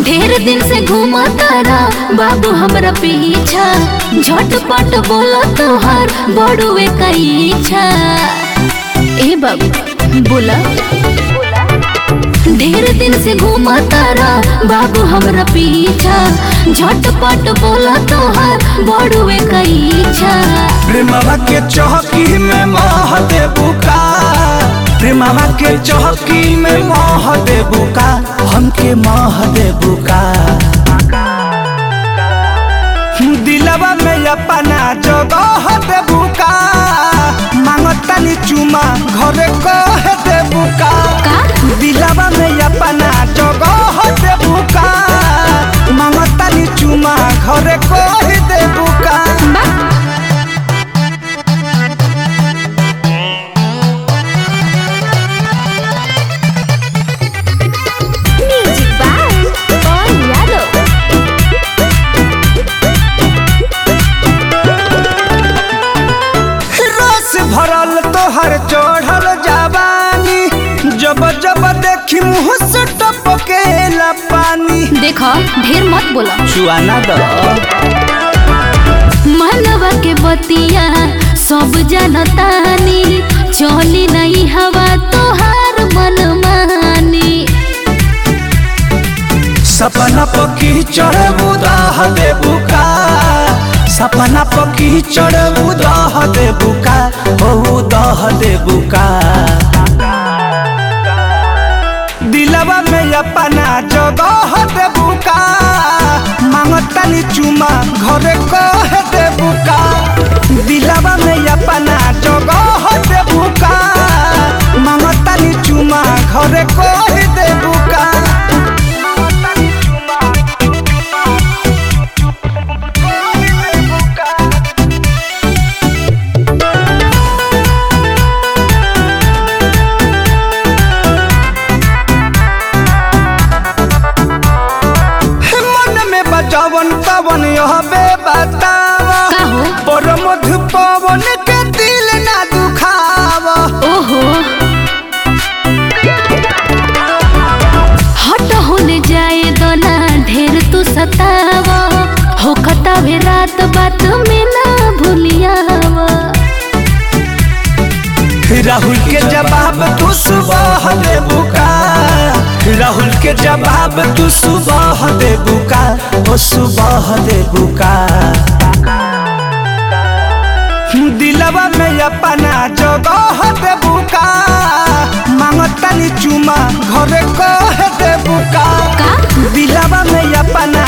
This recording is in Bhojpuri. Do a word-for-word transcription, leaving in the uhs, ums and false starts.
ढेर दिन से घूमा तारा बाबू हमरा पीछा, झटपट बोला तोहार बड़ुए का इच्छा। ए बाबू बोला, ढेर दिन से घूमा तारा बाबू हमरा पीछा, झटपट बोला तोहार बड़ुए का इच्छा। प्रेमवा के चौकी में मोह दे बुका, प्रेमवा के चौकी में मोह दे बुका, हमके मोह दे बुका। दिलवा में अपना जगह दे बुका, मांगतानी चुमा घरे कह दे बुका। दिलवा में अपना जगह दे बुका, मांगतानी चुमा घरे कह दे बुका। भरल तोहर चढ़ल जवानी, जब जब देखी मुँह से टपकेला पानी। देखो ढेर मत बोला, चुआना द मनवा के बतिया सब जनतानी, चली नहीं हवा तोहार मनमानी। सपना पकी चढ़ उदाह दे बुका, सपना पकी चढ़ उदाह दे बुका, ओ उदाह दे बुका। दिलवा में अपना जगह दे बुका, मांगतानी चुमा घरे कह दे बुका। दिलवा में अपना जगह दे बुका, मांगतानी चुमा घरे कह दे बुका। जवन तवन यहबे बतावा, पर मधु पवन के दिल ना दुखावा। ओहो हट होने जाए दोना ढेर तू सतावा, हो खतावे रात बात में ना भूलियावा। राहुल के जवाब तू सुबह दे बुका, राहुल के जवाब तू सुबह दे बुका, ओ सुबह दे बुका। दिलवा में अपना जगह दे बुका, मांगतानी चुमा घरे कह दे बुका। दिलवा में अपना